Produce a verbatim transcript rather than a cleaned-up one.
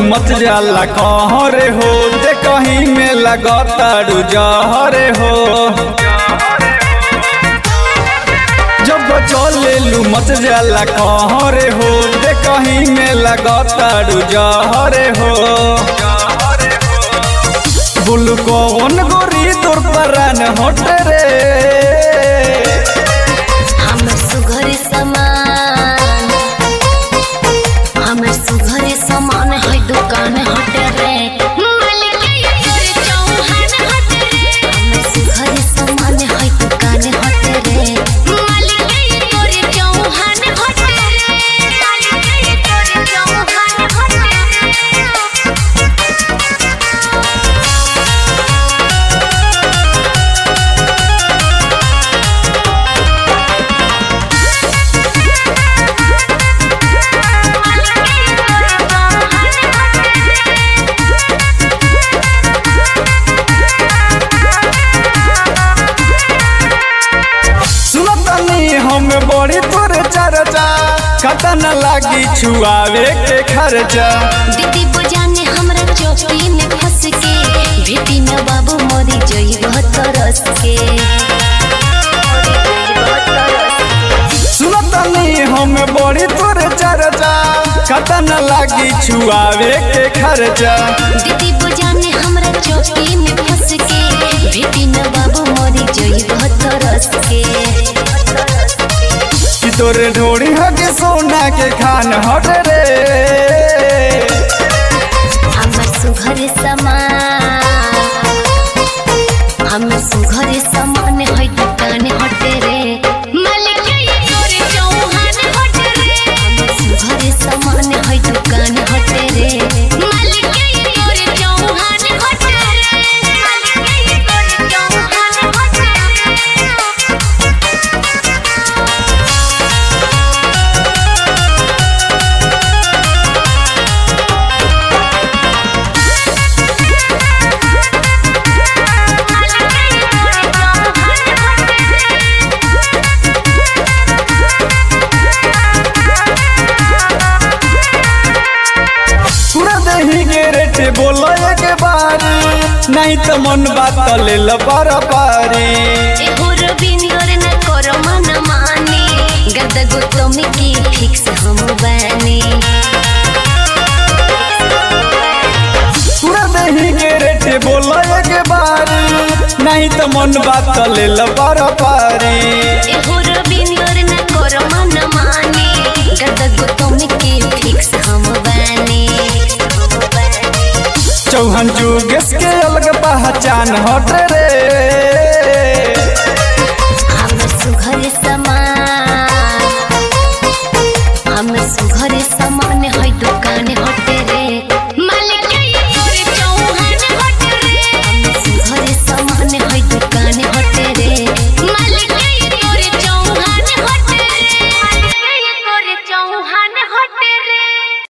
मत जाला कहरे हो दे कहीं में लगातारू जहरे हो जब चले लू मत जाला कहरे हो दे कहीं में लगातारू जहरे हो बोल कौन गोरी तोर परान हट रे हमर सुघर समान हमर सुघर समान है दुकान हट रे मालिक तोर चौहान हट रे हमर सुघर समान है दुकान हट रे मालिक तोर चौहान हट रे मालिक तोर चौहान हट रे हम बड़ी तोरे चर्चा कता न लागी छुआवे के खर्चा दीदी बुझाने हमरा चौकी में फंस के बेटी न बाबू मोरी जइब तरस के सुनतनी हम बड़ी तोरे चर्चा कता न लागी छुआवे के खर्चा दीदी बुझाने हमरा चौकी में फंस के बेटी न बाबू मोरी जइब तरस के तोरे ढोड़ी हके सोना के खान हट रे हमर सुघर समान हमर सुघर समान है दुकान हट रे मालिक तोर चौहान हट रे हमर सुघर समान है दुकान हट रे मालिक तोर चौहान हट रे मालिक तोर चौहान हट रे बोलो एक बारी नहीं तो मन बात ले लो पारा पारी एहो रविंदर न करो मन मानी गद गोतम की फिक्स हम बने पूरा दही के रेट बोलो एक बारी नहीं तो मन बात ले लो पारा पारी एहो रविंदर न करो मन मानी गद गोतम की फिक्स हम बने चौहान जुगेश के अलग पहचान हट रे हमर सुघर समान हमर सुघर